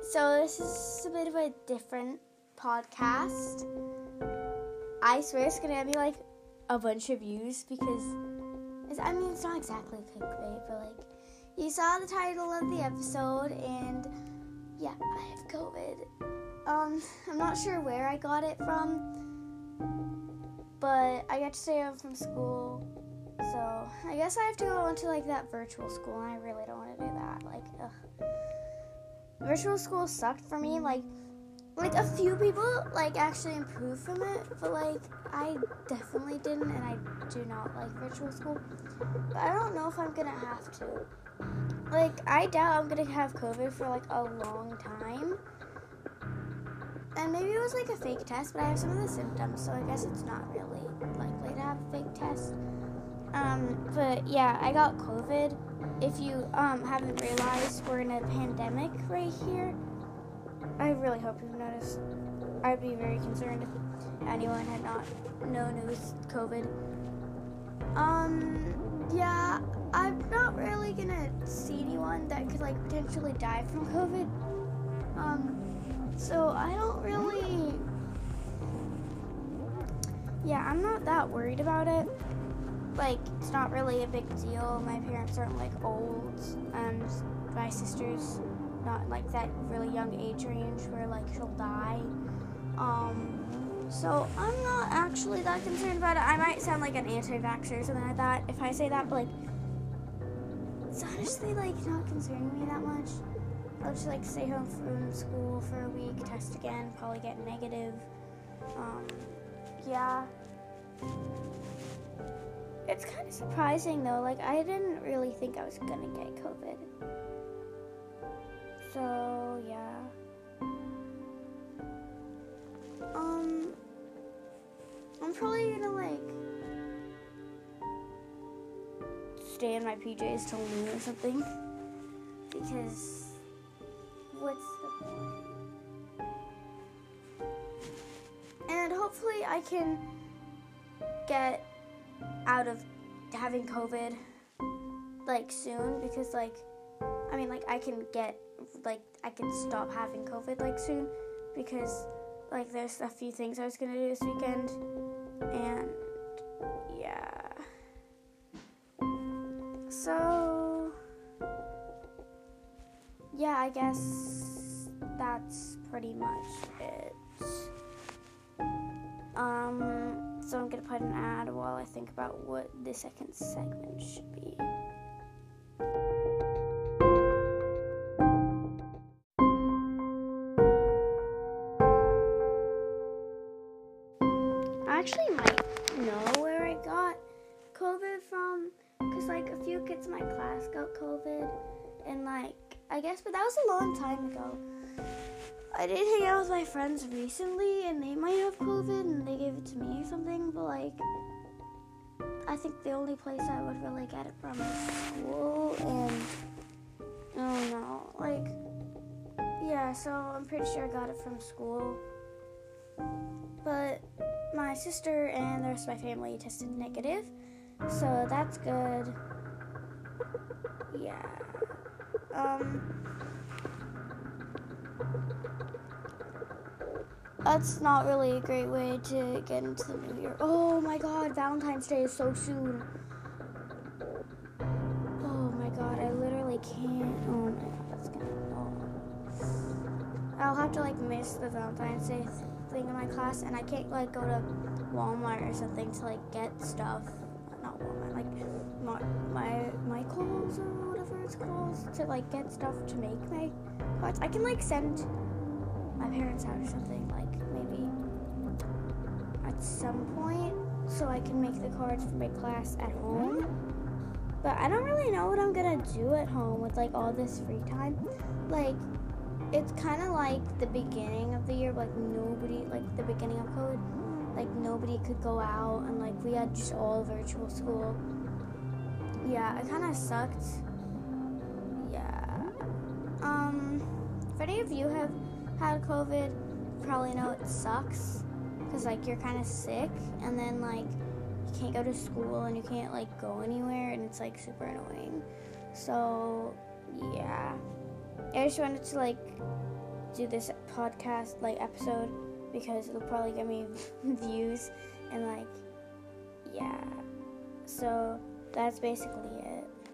So this is a bit of a different podcast. I swear it's gonna be like a bunch of views because it's not exactly clickbait, but like you saw the title of the episode, and yeah, I have COVID. I'm not sure where I got it from, but I got to stay home from school, so I guess I have to go into like that virtual school, and I really don't want to do that. Virtual school sucked for me. Like a few people actually improved from it, but I definitely didn't, and I do not like virtual school. But I don't know if I'm gonna have to. I doubt I'm gonna have COVID for a long time. And maybe it was a fake test, but I have some of the symptoms, so I guess it's not really likely to have a fake test. But yeah, I got COVID. If you haven't realized, we're in a pandemic right here. I really hope you've noticed. I'd be very concerned if anyone had not known it was COVID. Yeah, I'm not really gonna see anyone that could potentially die from COVID. So I don't really, I'm not that worried about it. It's not really a big deal. My parents aren't old, and my sister's not that really young age range where she'll die. So I'm not actually that concerned about it. I might sound like an anti-vaxxer or something like that if I say that, but it's honestly not concerning me that much. I'll just stay home from school for a week, test again, probably get negative. Yeah. It's kind of surprising though, I didn't really think I was gonna get COVID. So, yeah. I'm probably gonna stay in my PJs till noon or something, because what's the point? And hopefully I can get out of having COVID soon, because I can get I can stop having COVID soon, because there's a few things I was gonna do this weekend, and yeah. So yeah, I guess that's pretty much it. So I'm gonna put an ad while I think about what the second segment should be. I actually might know where I got COVID from, because a few kids in my class got COVID, and I guess, but that was a long time ago. I did hang out with my friends recently, and they might have COVID, and they gave it to me or something, but I think the only place I would really get it from is school, and I don't know, yeah, so I'm pretty sure I got it from school, but my sister and the rest of my family tested negative, so that's good. Yeah. That's not really a great way to get into the new year. Oh my god, Valentine's Day is so soon. Oh my god, I literally can't. Oh my god, that's gonna. Oh. I'll have to miss the Valentine's Day thing in my class, and I can't go to Walmart or something to get stuff. Not Walmart, Michael's or whatever it's called, to get stuff to make my cards. I can send my parents out or something, maybe at some point, so I can make the cards for my class at home. But I don't really know what I'm gonna do at home with all this free time. It's kind of the beginning of the year, nobody, the beginning of COVID, nobody could go out, and we had just all virtual school. Yeah, it kind of sucked. Yeah. If any of you have had COVID, you probably know it sucks, because you're kind of sick, and then you can't go to school, and you can't go anywhere, and it's super annoying. So yeah, I just wanted to do this podcast like episode because it'll probably get me views and like, yeah. So that's basically it.